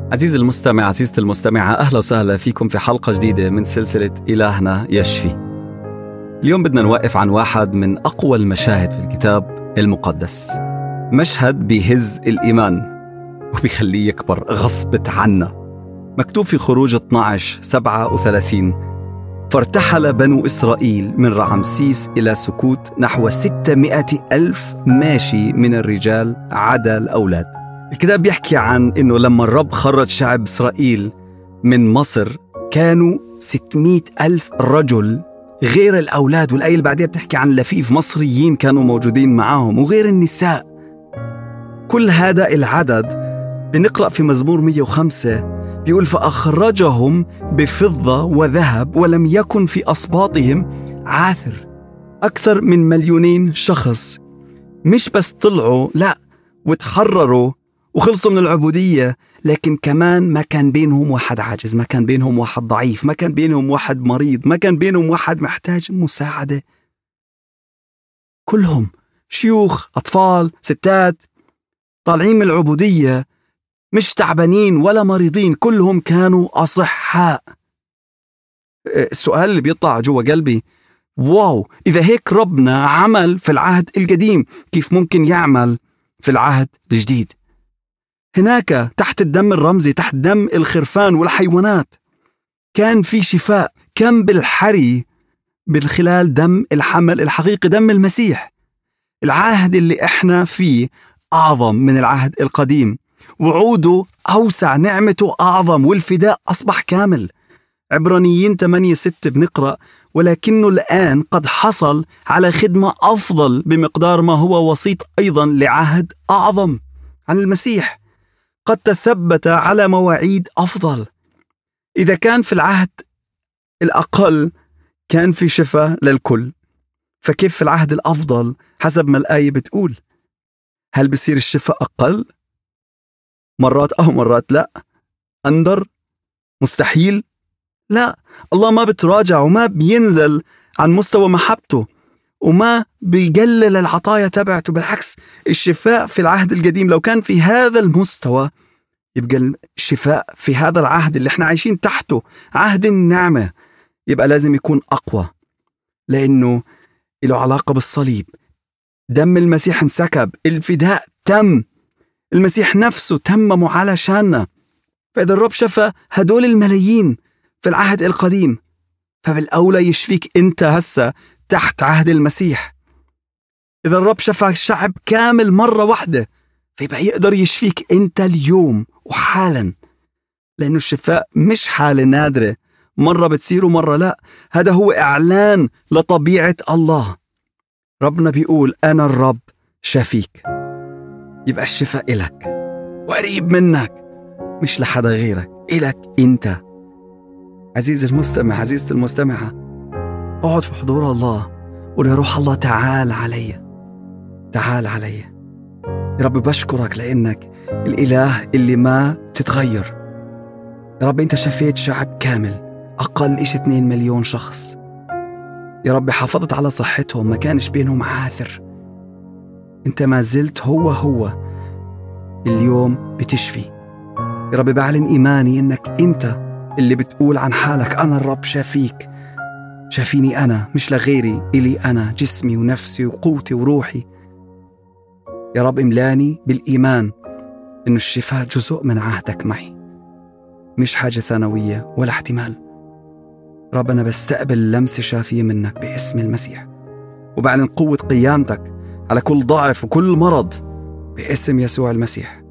عزيزي المستمع، عزيزتي المستمعة، أهلا وسهلا فيكم في حلقة جديدة من سلسلة إلهنا يشفي. اليوم بدنا نوقف عن واحد من أقوى المشاهد في الكتاب المقدس، مشهد بيهز الإيمان وبيخليه يكبر غصبة عنا. مكتوب في خروج 12:37: فارتحل بنو إسرائيل من رعمسيس إلى سكوت نحو 600,000 ماشي من الرجال عدا الأولاد. الكتاب بيحكي عن إنه لما الرب خرج شعب إسرائيل من مصر كانوا 600,000 رجل غير الأولاد، والآية اللي بعدها بتحكي عن لفيف مصريين كانوا موجودين معهم وغير النساء. كل هذا العدد بنقرأ في مزمور 105 بيقول: فأخرجهم بفضة وذهب ولم يكن في أصباطهم عاثر. أكثر من 2,000,000 شخص مش بس طلعوا، لا، وتحرروا وخلصوا من العبودية، لكن كمان ما كان بينهم واحد عاجز، ما كان بينهم واحد ضعيف، ما كان بينهم واحد مريض، ما كان بينهم واحد محتاج مساعدة. كلهم شيوخ، أطفال، ستات، طالعين من العبودية مش تعبانين ولا مريضين، كلهم كانوا أصحاء. السؤال اللي بيطلع جوا قلبي: واو، إذا هيك ربنا عمل في العهد القديم، كيف ممكن يعمل في العهد الجديد؟ هناك تحت الدم الرمزي، تحت دم الخرفان والحيوانات، كان في شفاء. كم بالحري من خلال دم الحمل الحقيقي، دم المسيح. العهد اللي احنا فيه أعظم من العهد القديم، وعوده أوسع، نعمته أعظم، والفداء أصبح كامل. عبرانيين 8:6 بنقرأ: ولكنه الآن قد حصل على خدمة أفضل بمقدار ما هو وسيط أيضا لعهد أعظم. عن المسيح قد تثبت على مواعيد أفضل. إذا كان في العهد الأقل كان في شفاء للكل، فكيف في العهد الأفضل حسب ما الآية بتقول؟ هل بصير الشفاء أقل؟ مرات أو مرات لا. أندر؟ مستحيل؟ لا، الله ما بتراجع وما بينزل عن مستوى محبته وما بيقلل العطايا تبعته. بالعكس، الشفاء في العهد القديم لو كان في هذا المستوى، يبقى الشفاء في هذا العهد اللي احنا عايشين تحته، عهد النعمة، يبقى لازم يكون أقوى، لأنه له علاقة بالصليب. دم المسيح انسكب، الفداء تم، المسيح نفسه تممه علشاننا. فإذا الرب شفى هدول الملايين في العهد القديم، فبالأولى يشفيك أنت هسه تحت عهد المسيح. إذا الرب شفى شعب كامل مرة واحدة، فيبقى يقدر يشفيك أنت اليوم وحالا، لأنه الشفاء مش حالة نادرة مرة بتصير ومرة لا. هذا هو إعلان لطبيعة الله. ربنا بيقول: أنا الرب شافيك. يبقى الشفاء إلك وقريب منك، مش لحدا غيرك، إلك أنت. عزيزي المستمع، عزيزتي المستمعة، اقعد في حضور الله وقول: يا روح الله تعال علي، تعال علي. يا رب بشكرك لأنك الإله اللي ما تتغير. يا رب أنت شفيت شعب كامل، أقل إيش 2,000,000 شخص. يا رب حافظت على صحتهم، ما كانش بينهم عاثر. أنت ما زلت هو اليوم بتشفي. يا رب بعلن إيماني إنك أنت اللي بتقول عن حالك: أنا الرب شافيك. شافيني أنا، مش لغيري، إلي أنا، جسمي ونفسي وقوتي وروحي. يا رب املاني بالإيمان إنه الشفاء جزء من عهدك معي، مش حاجة ثانوية ولا احتمال. رب أنا بستقبل لمسة شافية منك باسم المسيح، وبعلن قوة قيامتك على كل ضعف وكل مرض باسم يسوع المسيح.